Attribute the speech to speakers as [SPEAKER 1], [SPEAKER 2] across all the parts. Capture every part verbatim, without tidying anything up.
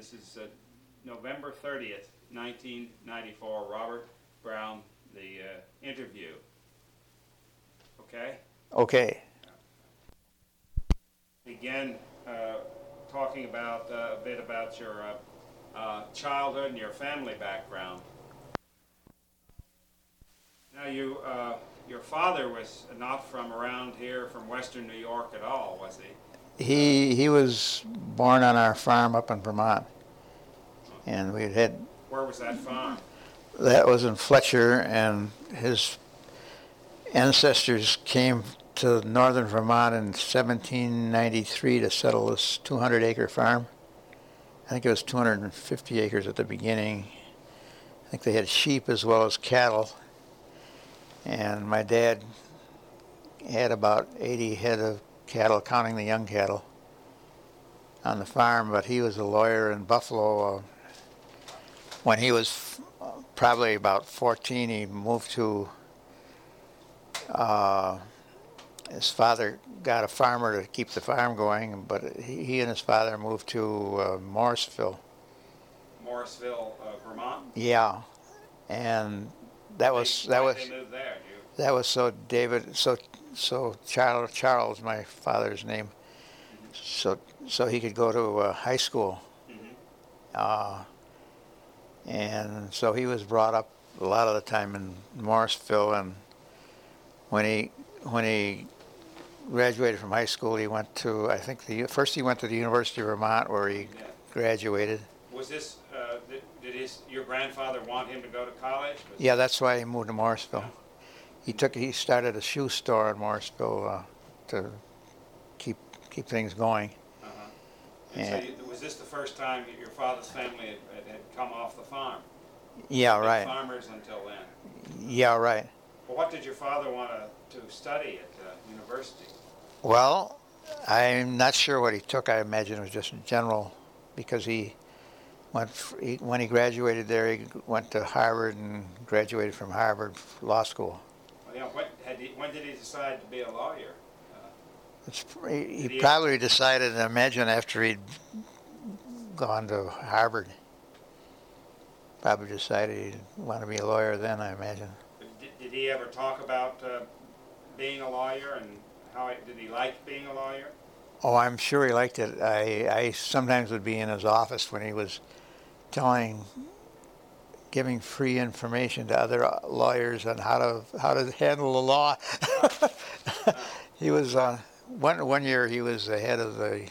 [SPEAKER 1] This is uh, November thirtieth, nineteen ninety-four, Robert Brown, the uh, interview. Okay?
[SPEAKER 2] Okay.
[SPEAKER 1] Begin uh, talking about uh, a bit about your uh, uh, childhood and your family background. Now, you, uh, your father was not from around here, from Western New York at all, was he?
[SPEAKER 2] He he was born on our farm up in Vermont, and we had
[SPEAKER 1] Where was that farm?
[SPEAKER 2] that was in Fletcher, and his ancestors came to northern Vermont in seventeen ninety-three to settle this two hundred acre farm. I think it was two hundred fifty acres at the beginning. I think they had sheep as well as cattle, and my dad had about eighty head of cattle, counting the young cattle, on the farm, but he was a lawyer in Buffalo. Uh, when he was uh, probably about fourteen, he moved to, uh, his father got a farmer to keep the farm going, but he, he and his father moved to uh, Morrisville.
[SPEAKER 1] Morrisville, uh, Vermont?
[SPEAKER 2] Yeah, and that was,
[SPEAKER 1] They,
[SPEAKER 2] that
[SPEAKER 1] why
[SPEAKER 2] was,
[SPEAKER 1] did they move there? You,
[SPEAKER 2] that was so David, so, so Charles, Charles, my father's name, so so he could go to uh, high school,
[SPEAKER 1] mm-hmm.
[SPEAKER 2] uh, and so he was brought up a lot of the time in Morrisville. And when he when he graduated from high school, he went to, I think the first he went to the University of Vermont, where he
[SPEAKER 1] Yeah.
[SPEAKER 2] graduated.
[SPEAKER 1] Was this, uh, did, did his, your grandfather want him to go to college? Was
[SPEAKER 2] Yeah, that's why he moved to Morrisville.
[SPEAKER 1] Yeah.
[SPEAKER 2] He took he started a shoe store in Morrisville uh, to keep keep things going.
[SPEAKER 1] Uh-huh. And so you, was this the first time that your father's family had, had, had come off the farm?
[SPEAKER 2] Yeah,
[SPEAKER 1] Been
[SPEAKER 2] right.
[SPEAKER 1] farmers until then.
[SPEAKER 2] Yeah, right.
[SPEAKER 1] Well, what did your father want to, to study at uh, university?
[SPEAKER 2] Well, I'm not sure what he took. I imagine it was just general, because he went he, when he graduated there, he went to Harvard and graduated from Harvard Law School.
[SPEAKER 1] Well, you know, when, had he, when did he decide to be a lawyer?
[SPEAKER 2] It's, he he
[SPEAKER 1] he-
[SPEAKER 2] probably decided, I imagine, after he'd gone to Harvard, probably decided he'd want to be a lawyer then, I imagine.
[SPEAKER 1] Did, did he ever talk about uh, being a lawyer, and how it, did he like being a lawyer?
[SPEAKER 2] Oh, I'm sure he liked it. I, I sometimes would be in his office when he was telling, giving free information to other lawyers on how to how to handle the law. He was uh, one one year he was the head of the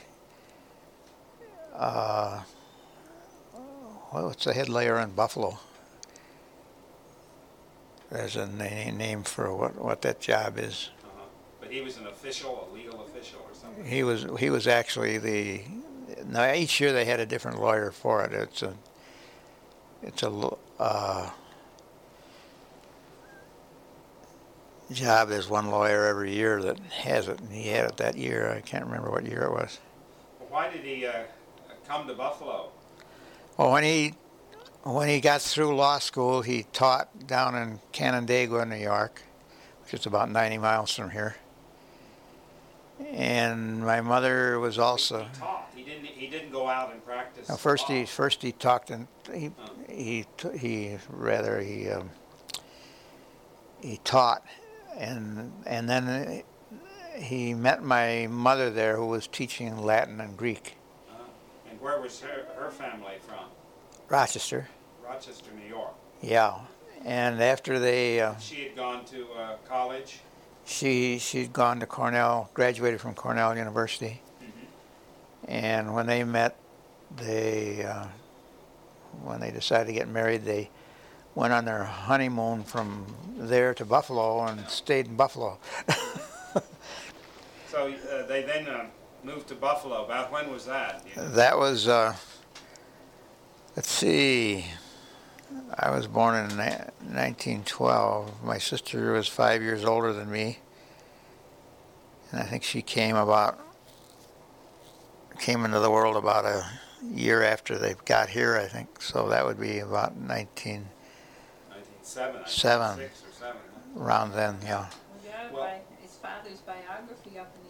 [SPEAKER 2] uh, well, what's the head lawyer in Buffalo? There's a na- name for what what that job is.
[SPEAKER 1] Uh-huh. But he was an official, a legal official or something?
[SPEAKER 2] He was he was actually the. Now each year they had a different lawyer for it. It's a it's a uh, job. There's one lawyer every year that has it, and he had it that year. I can't remember what year it was.
[SPEAKER 1] Well, why did he uh, come to Buffalo?
[SPEAKER 2] Well, when he when he got through law school, he taught down in Canandaigua, New York, which is about ninety miles from here. And my mother was also.
[SPEAKER 1] He taught. He didn't. He didn't go out and practice.
[SPEAKER 2] Now first
[SPEAKER 1] law.
[SPEAKER 2] he first he talked and he
[SPEAKER 1] Oh.
[SPEAKER 2] he t- he rather he um, he taught, and and then he met my mother there, who was teaching Latin and Greek.
[SPEAKER 1] Uh, and where was her, her family from?
[SPEAKER 2] Rochester.
[SPEAKER 1] Rochester, New York.
[SPEAKER 2] Yeah, and after they uh,
[SPEAKER 1] She had gone to uh, college.
[SPEAKER 2] she she'd gone to Cornell, graduated from Cornell University,
[SPEAKER 1] Mm-hmm.
[SPEAKER 2] and when they met, they uh, when they decided to get married, they went on their honeymoon from there to Buffalo and stayed in Buffalo.
[SPEAKER 1] So uh, they then uh, moved to Buffalo. About when was that? You know?
[SPEAKER 2] That was, uh, let's see, I was born in ni- nineteen twelve. My sister was five years older than me, and I think she came about, came into the world about a year after they got here, I think. So that would be about nineteen,
[SPEAKER 1] nineteen oh seven.
[SPEAKER 2] Seven.
[SPEAKER 1] Six or seven. Huh?
[SPEAKER 2] around then, yeah.
[SPEAKER 3] Yeah,
[SPEAKER 1] Well-
[SPEAKER 3] by his father's biography up in